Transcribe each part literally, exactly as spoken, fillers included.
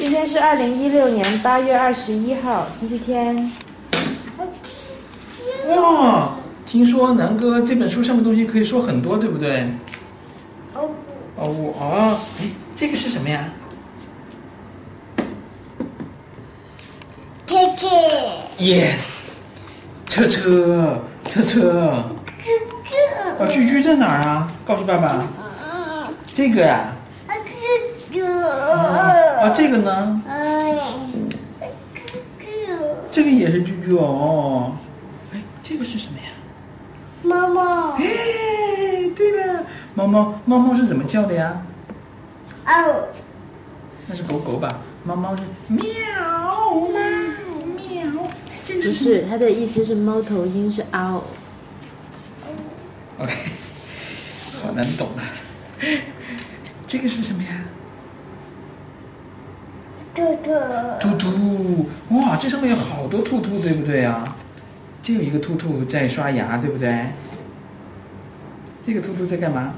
今天是二零一六年八月二十一号，星期天。 哇，听说南哥这本书上面东西可以说很多，对不对？ 哦哦哦，哎，这个是什么呀？ 车车 Yes， 车车车车。 猪猪啊，居居在哪儿啊？告诉爸爸。这个呀、 啊猪猪啊。啊，这个呢？ 哎猪猪这个也是居居哦。哎，这个是什么呀？ 妈妈哎，对了，猫猫猫猫是怎么叫的呀？ 哦那是狗狗吧？猫猫是喵喵喵。这个不是什么是，它的意思是猫头鹰是 owl。 ？OK， 好难懂啊。这个是什么呀？ 兔兔兔兔，哇，这上面有好多兔兔，对不对啊？这有一个兔兔在刷牙，对不对？这个兔兔在干嘛？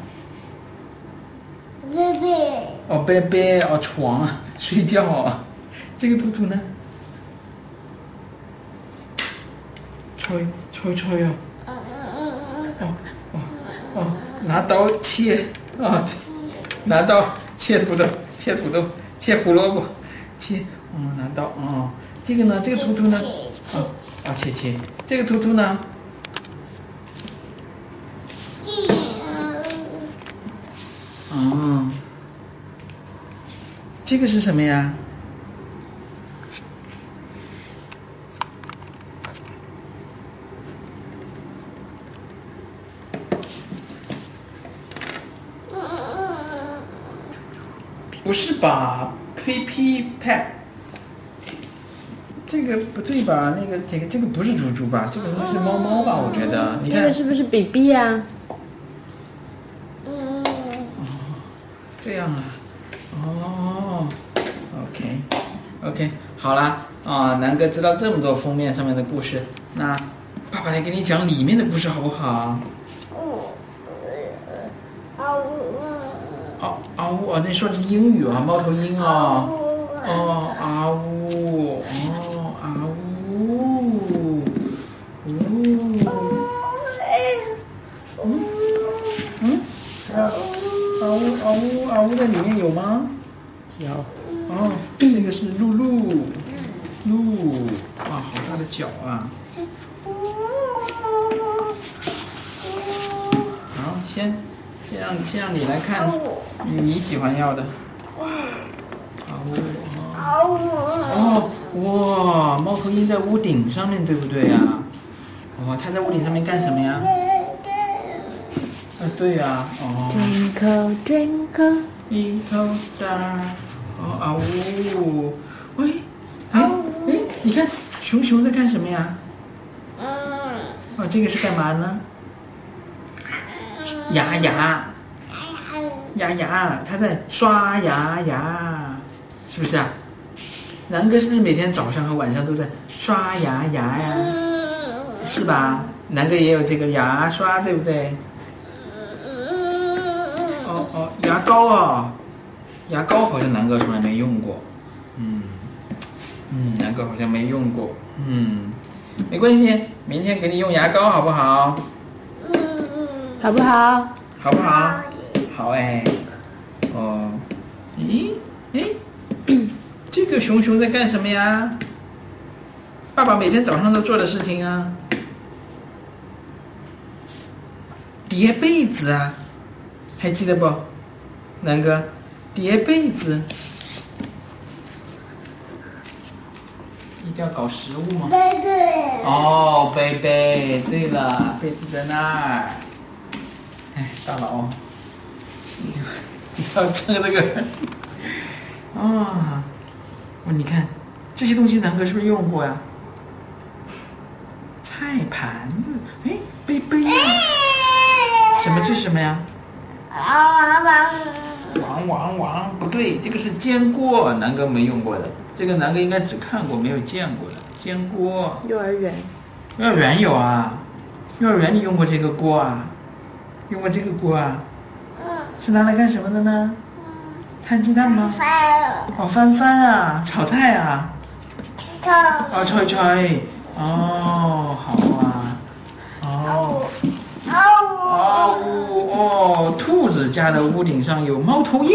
贝贝哦，贝贝，哦，床啊，睡觉啊。这个兔兔呢？吹吹吹啊！ 嗯嗯哦哦哦，拿刀切啊！拿刀切土豆，切土豆，切胡萝卜，切，哦，拿刀哦。这个呢？这个兔兔呢？啊啊，切切。这个兔兔呢？嗯，这个是什么呀？不是吧 ？P P Pet， 这个不对吧？那个这个这个不是猪猪吧？这个应该是猫猫吧？我觉得，你看这个，是不是 B B 啊？ 嗯这样啊，哦 ，OK OK， 好啦，啊，南哥知道这么多封面上面的故事，那爸爸来给你讲里面的故事好不好？哦啊呜啊，那说的是英语啊，猫头鹰啊，哦啊呜，哦啊呜，呜，嗯，啊啊呜啊呜啊呜在里面有吗？ 有。 哦，这个是露露，露，哇，好大的脚啊！好，先先让先让你来看你喜欢要的。啊呜哦哇，猫头鹰在屋顶上面，对不对呀？哦，它在屋顶上面干什么呀？啊，对呀，哦。 Twinkle twinkle， Little star， 哦啊呜，喂，哎哎，你看熊熊在干什么呀？哦，这个是干嘛呢？牙牙牙牙，它在刷牙牙，是不是啊？南哥是不是每天早上和晚上都在刷牙牙呀？是吧？南哥也有这个牙刷，对不对？哦哦，牙膏啊，牙膏好像南哥从来没用过，嗯嗯，南哥好像没用过，嗯，没关系，明天给你用牙膏好不好？ 好不好？ 好不好？好哎，哦，咦，哎，这个熊熊在干什么呀？爸爸每天早上都做的事情啊，叠被子啊。还记得不，南哥，叠被子，一定要搞食物吗？ 贝贝哦，贝贝，对了，被子在那儿。哎，大佬，你你要吃这个啊？哦，你看这些东西，南哥是不是用过呀？菜盘子，哎，杯杯呀，什么这是什么呀？王王王，不对，这个是煎锅，南哥没用过的。这个南哥应该只看过，没有见过的。煎锅， 幼儿园。 幼儿园有啊？幼儿园你用过这个锅啊？用过这个锅啊？是拿来干什么的呢？ 摊鸡蛋吗？ 翻哦，翻翻啊，炒菜啊。 炒哦，吹吹。哦，好啊。哦。 哦哦哦，兔子家的屋顶上有猫头鹰。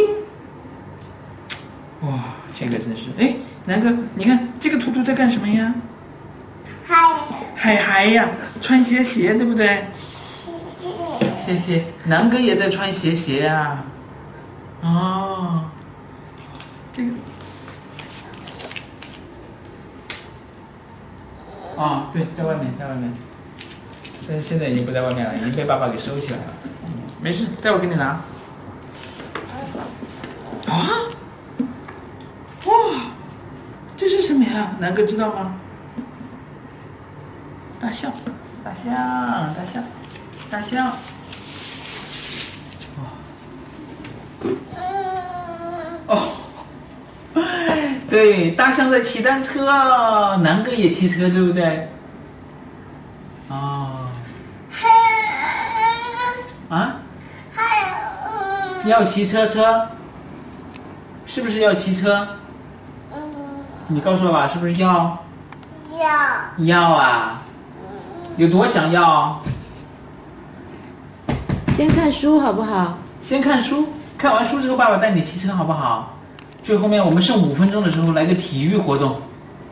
哇，这个真是，哎，南哥，你看这个图图在干什么呀？ 嗨嗨嗨呀，穿鞋鞋，对不对？谢谢，南哥也在穿鞋鞋呀、啊。哦，这个。哦，对，在外面，在外面。但是现在已经不在外面了，已经被爸爸给收起来了。嗯，没事，待会儿给你拿。啊！哇，这是什么呀？南哥知道吗？大象，大象，大象，大象。哦，对，大象在骑单车，南哥也骑车，对不对？哦。啊？要骑车车？是不是要骑车？你告诉我吧，是不是要？ 要要啊！有多想要？ 先看书好不好？ 先看书，看完书之后，爸爸带你骑车好不好？最后面我们剩五分钟的时候来个体育活动，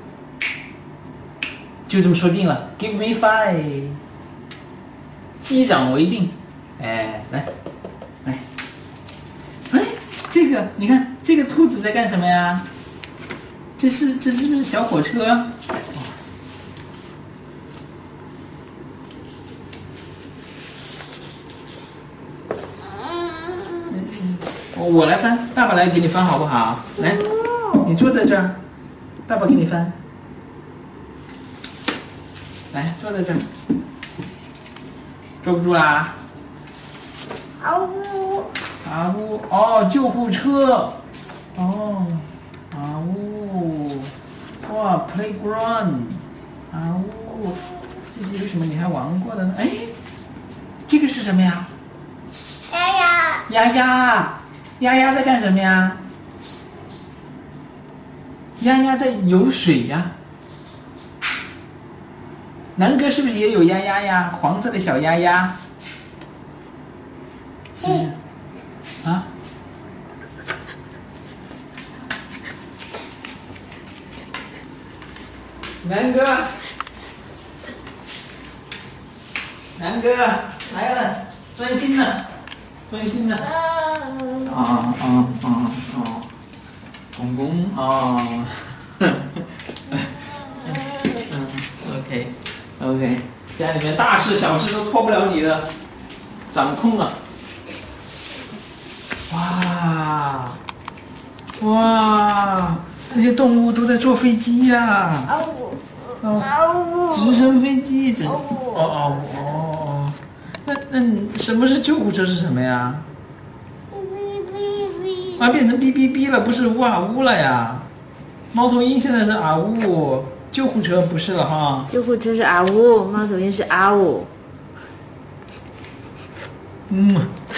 就这么说定了。Give me five， 击掌为定。哎，来，来，哎，这个你看，这个兔子在干什么呀？这是这是不是小火车？我来翻，爸爸来给你翻好不好？来，你坐在这儿，爸爸给你翻。来，坐在这儿，坐不住啦？ 啊呜啊呜，哦，救护车，哦，啊呜，哇 ，playground， 啊呜，这些有什么你还玩过的呢？哎，这个是什么呀？ 丫丫丫丫。丫丫在干什么呀？丫丫在游水呀。南哥是不是也有丫丫呀？黄色的小丫丫，是不是？啊？南哥，南哥来了，专心的，专心的。啊啊啊啊！公公啊，嗯，OK OK， 家里面大事小事都脱不了你的掌控了。哇哇，这些动物都在坐飞机呀、啊！ 啊呜哦， 啊呜直升飞机，直升哦哦哦，那那你什么是救护车是什么呀？啊，变成哔哔哔了，不是呜啊呜了呀。猫头鹰现在是啊呜，救护车不是了哈。 救护车是啊呜，猫头鹰是啊呜。 嗯，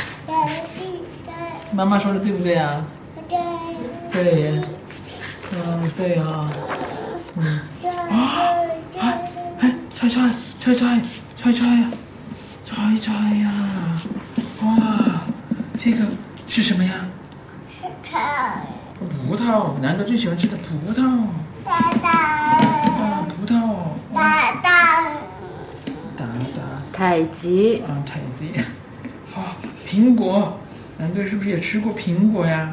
妈妈说的对不对呀？对，嗯，对啊，嗯，啊，哎哎，猜猜猜猜猜猜呀，猜猜呀，哇，这个是什么呀？葡萄，南哥最喜欢吃的葡萄。 大大啊，葡萄。 大大达达。 太极。 啊，太极。好、哦，苹果，南哥是不是也吃过苹果呀？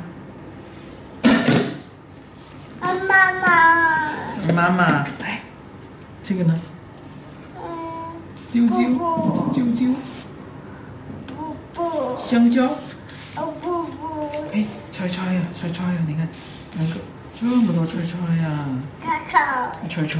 妈妈。 妈妈，哎，这个呢？啾啾，啾啾。 不不。 香蕉。 哦不不。 哎，猜猜呀，猜猜呀，你看，南哥这么多猜猜呀。 猜猜。 猜猜。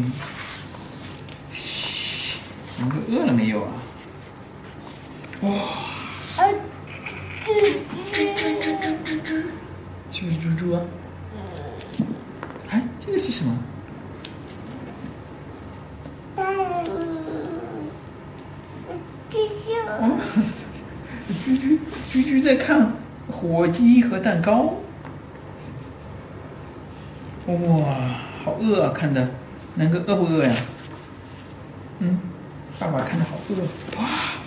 嘘，南哥饿了没有啊？哇。 呃，猪猪。 是不是猪猪啊？哎，这个是什么？ 蛋。猪猪。 哦，居居居居在看火鸡和蛋糕。 哇，好饿啊！看的，南哥饿不饿呀？嗯，爸爸看的好饿。哇，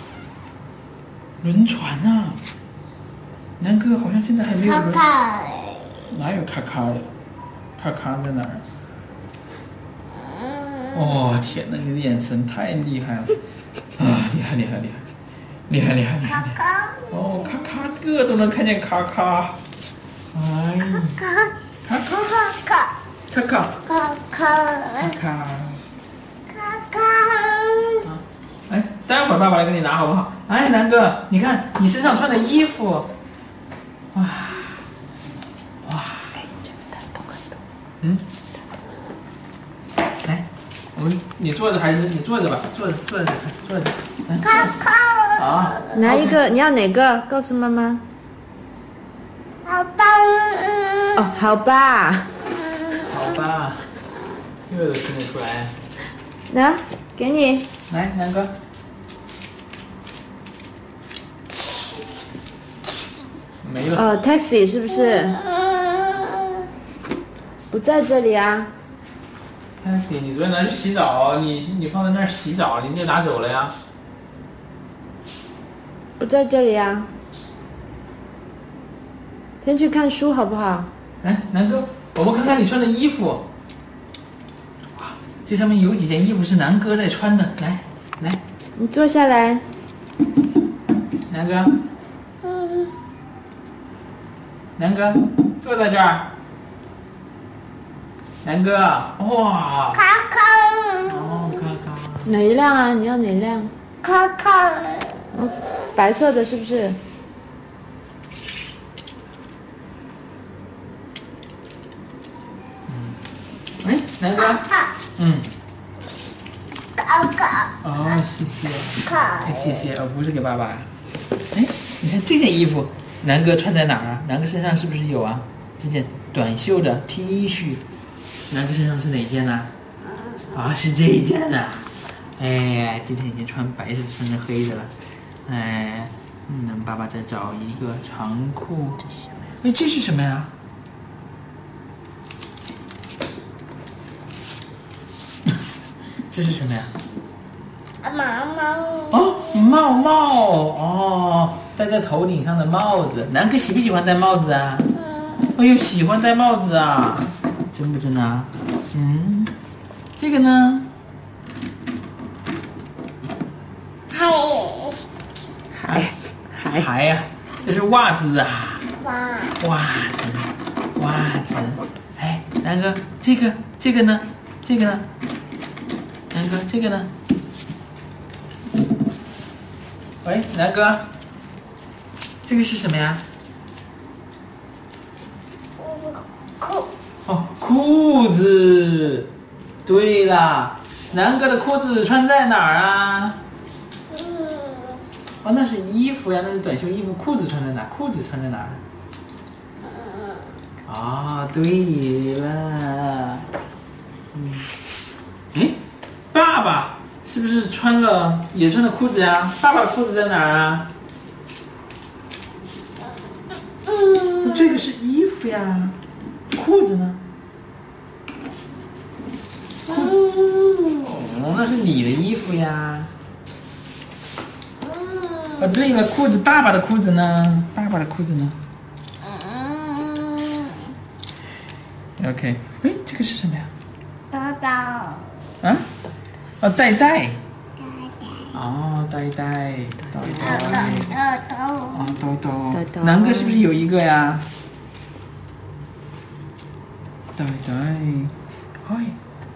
轮船呐、啊！南哥好像现在还没有轮。 卡卡。 哪有卡卡呀？卡卡在哪儿？哦，天哪！你的眼神太厉害了！啊，厉害厉害厉害，厉害厉害厉害！ 卡卡。 哦，卡卡个都能看见卡卡。哎， 卡卡卡卡卡卡卡卡卡卡卡。 卡卡。 哎，待会儿爸爸来给你拿好不好？哎，南哥，你看你身上穿的衣服，哇哇，嗯，来，我们你坐着还是你坐着吧？坐着坐着坐着。来卡卡。 好， 拿一个，你要哪个？告诉妈妈。 好棒。 哦，好吧。 好吧，这个都听得出来。 拿，给你。 来，南哥。没了。 哦 ，taxi 是不是？不在这里啊。 Taxi，你昨天拿去洗澡，你你放在那儿洗澡，你就拿走了呀？ 不在这里啊。先去看书好不好？ 哎，南哥，我们看看你穿的衣服。哇，这上面有几件衣服是南哥在穿的，来来， 你坐下来。 南哥，南哥，坐在这儿。南哥，哇， 卡卡。 哦，看看， 哪一辆啊？你要哪辆？ 卡卡。 嗯，白色的是不是？ 哎，南哥，嗯， 卡卡。 哦，谢谢， 卡。 哎谢谢，哦，不是给爸爸。哎，你看这件衣服，南哥穿在哪儿啊？南哥身上是不是有啊？这件短袖的 T 恤，南哥身上是哪件呢？啊，是这一件呢。哎，今天已经穿白色穿成黑的了。哎，嗯，爸爸再找一个长裤。哎，这是什么呀？这是什么呀？ 妈妈。 哦，帽帽哦，戴在头顶上的帽子。南哥喜不喜欢戴帽子啊？哎呦，喜欢戴帽子啊，真不真啊？嗯，这个呢？ 还还还还呀，这是袜子啊， 哇。 袜子，袜子。哎，南哥，这个这个呢？这个呢？南哥，这个呢？喂，南哥，这个是什么呀？ 裤。 哦，裤子。对啦，南哥的裤子穿在哪儿啊？ 嗯。 哦，那是衣服呀，那是短袖衣服。裤子穿在哪？裤子穿在哪儿？啊、哦，对了。嗯。哎，爸爸是不是穿了也穿了裤子呀？爸爸的裤子在哪儿啊？ 嗯。 这个是衣服呀，裤子呢？哦，那是你的衣服呀。啊，对了，裤子，爸爸的裤子呢？爸爸的裤子呢？OK， 哎，这个是什么呀？ 豆豆。 啊？哦，袋袋。哦，袋袋，袋袋。 豆豆。 哦，兜兜。 兜兜南哥是不是有一个呀？袋袋，嗨。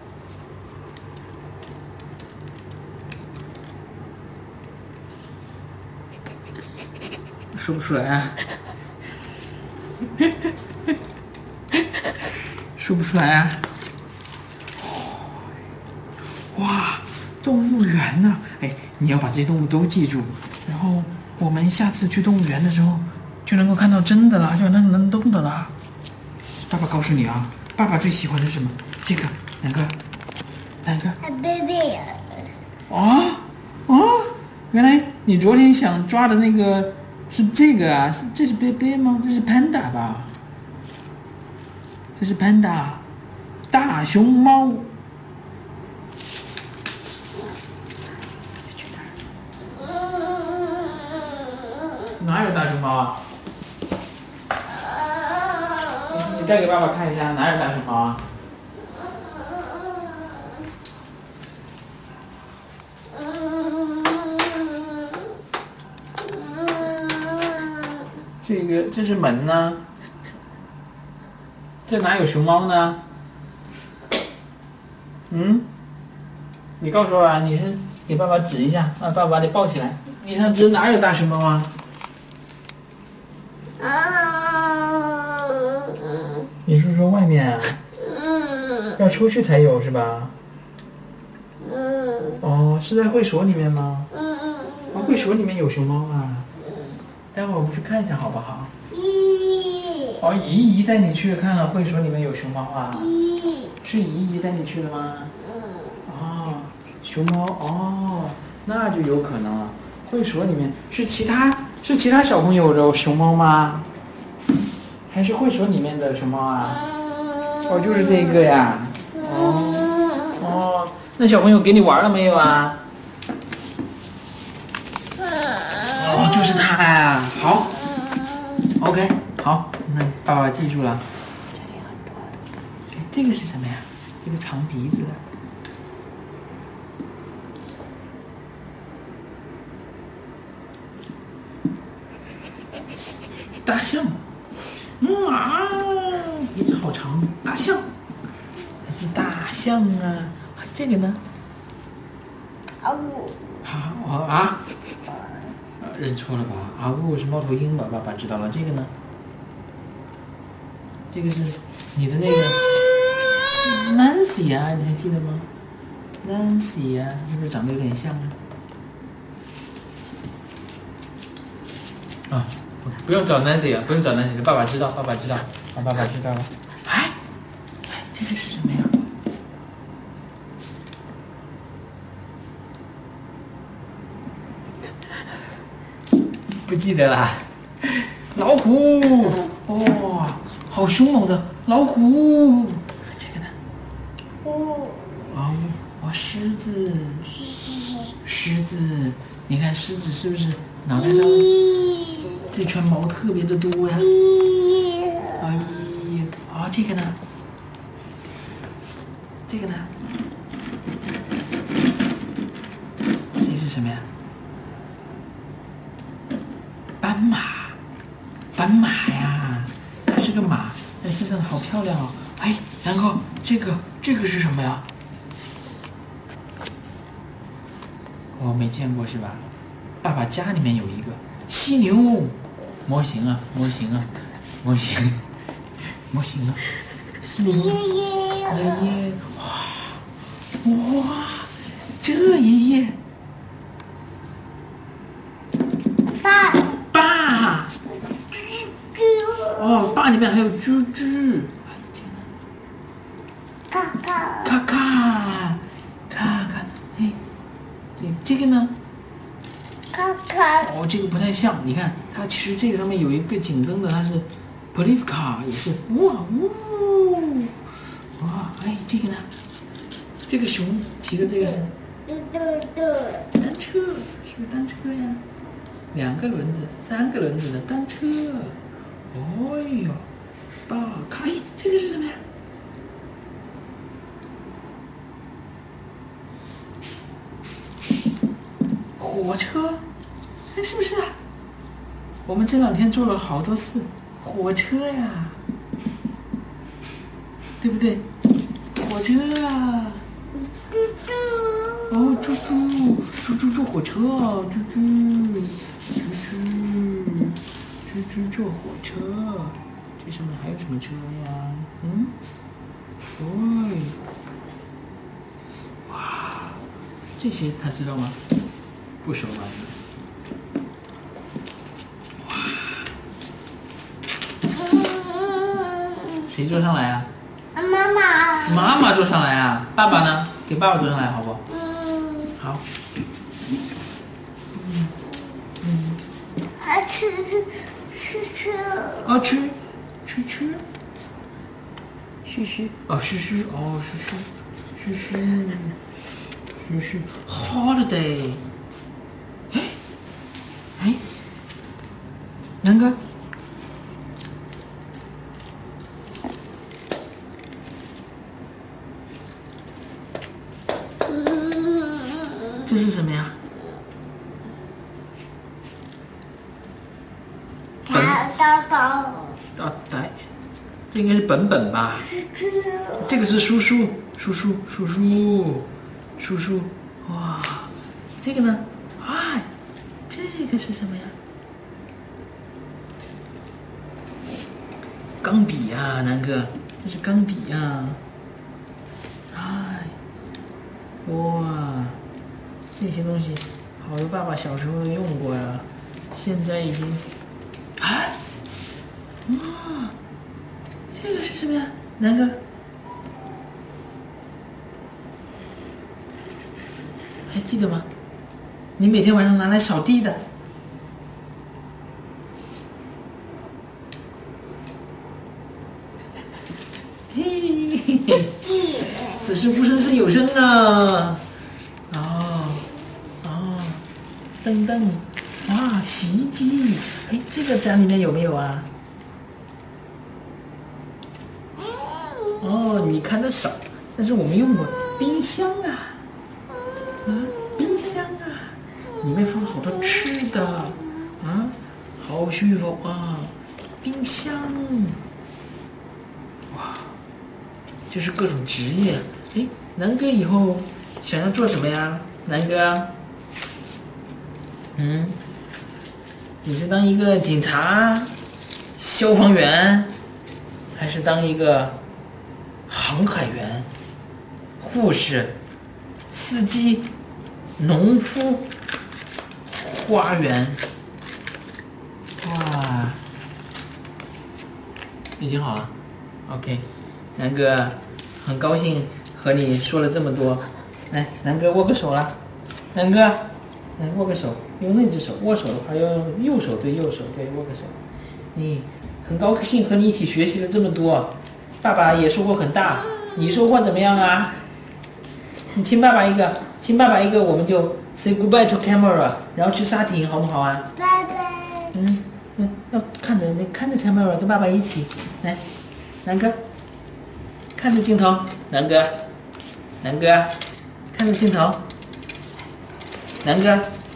说不出来啊。说不出来啊。哇，动物园呢、啊？哎，你要把这些动物都记住，然后我们下次去动物园的时候，就能够看到真的了，就能能动的了。爸爸告诉你啊，爸爸最喜欢的是什么？这个，哪个？哪个？ baby。 啊啊！原来你昨天想抓的那个是这个啊？是这是贝贝吗？这是 panda 吧？这是 panda。 大熊猫。哪有大熊猫啊？你带给爸爸看一下，哪有大熊猫啊？这个这是门呢，这哪有熊猫呢？嗯？你告诉我啊，你是给爸爸指一下，让爸爸把你抱起来。你上指哪有大熊猫啊？你是说外面啊？要出去才有是吧？哦，是在会所里面吗？哦，会所里面有熊猫啊。待会儿我们去看一下好不好？哦，姨姨带你去看了会所里面有熊猫啊？是姨姨带你去的吗？哦，熊猫哦，那就有可能了。会所里面是其他是其他小朋友的熊猫吗？还是会所里面的熊猫啊？哦，就是这个呀。哦哦，那小朋友给你玩了没有啊？哦，就是它呀。好 ，OK， 好，那爸爸记住了。这里很多的。哎，这个是什么呀？这个长鼻子。大象。嗯啊，鼻子好长，大象。还是大象啊？这个呢？ 啊呜。 啊哦啊！认错了吧？啊呜是猫头鹰吧？爸爸知道了。这个呢？这个是你的那个 Nancy 啊，你还记得吗 ？Nancy 啊，是不是长得有点像啊？啊，不用找 Nancy 啊，不用找 Nancy， 爸爸知道，爸爸知道，啊，爸爸知道了。哎，这个是什么呀？不记得啦。老虎，哦，好凶猛的老虎。这个呢？ 呜。 哦，哦，狮子，狮子，你看狮子是不是脑袋上这圈毛特别的多呀？哎呀，啊，这个呢？这个呢？这是什么呀？斑马，斑马呀，它是个马，它身上好漂亮哦。哎，然后这个这个是什么呀？我没见过是吧？爸爸家里面有一个犀牛模型啊，模型啊，模型，模型啊，犀牛。爷爷，哇哇，这一页。 爸。 爸。哦，爸里面还有猪猪。 咔咔。 咔咔，咔咔，哎，这这个呢？ 咔咔。 哦，这个不太像，你看它其实这个上面有一个警灯的，它是 police car， 也是哇呜哇，哎，这个呢？这个熊骑的这个是嘟嘟嘟。 单车，是不是单车呀？两个轮子、三个轮子的单车。哦呦，大看，哎，这个是什么呀？火车，哎，是不是啊？我们这两天坐了好多次火车呀，对不对？火车啊！ 嘟嘟。 哦，猪猪，猪猪坐火车啊，猪猪，猪猪，猪猪坐火车，这上面还有什么车呀？嗯，哦，哇，这些他知道吗？不熟吧？哇，谁坐上来啊？ 妈妈。 妈妈坐上来啊？爸爸呢？给爸爸坐上来好不好？ 嗯。 好。嗯嗯。 还吃吃吃吃。 啊，吃吃吃。 嘘嘘，哦，嘘嘘，哦，嘘嘘，嘘嘘，嘘嘘 ，holiday。哎，哎，南哥，这是什么呀？ 找到到。 啊，对，这应该是本本吧？这个是叔叔，叔叔，叔叔，叔叔，哇，这个呢？哎，这个是什么呀？钢笔呀，南哥，这是钢笔呀。哎，哇，这些东西，好多爸爸小时候用过呀，现在已经，哎。哇，这个是什么呀，南哥？还记得吗？你每天晚上拿来扫地的。嘿嘿嘿，此时无声胜有声啊！哦哦，噔噔，哇，洗衣机，哎，这个家里面有没有啊？哦，你看的少，但是我们用过冰箱啊，啊，冰箱啊，里面放了好多吃的，啊，好舒服啊，冰箱，哇，就是各种职业。哎，南哥以后想要做什么呀？南哥，嗯，你是当一个警察、消防员，还是当一个？航海员、护士、司机、农夫、花园，哇，已经好了 ，OK， 南哥很高兴和你说了这么多，来，南哥握个手了，南哥，来握个手，用那只手握手的话要用右手对右手对握个手，你很高兴和你一起学习了这么多。爸爸也收获很大，你收获怎么样啊？你亲爸爸一个，亲爸爸一个，我们就 say goodbye to camera， 然后去沙艇，好不好啊？ 拜拜。 嗯嗯，要看着那看着 camera， 跟爸爸一起来，南哥，看着镜头，南哥，南哥，看着镜头，南哥。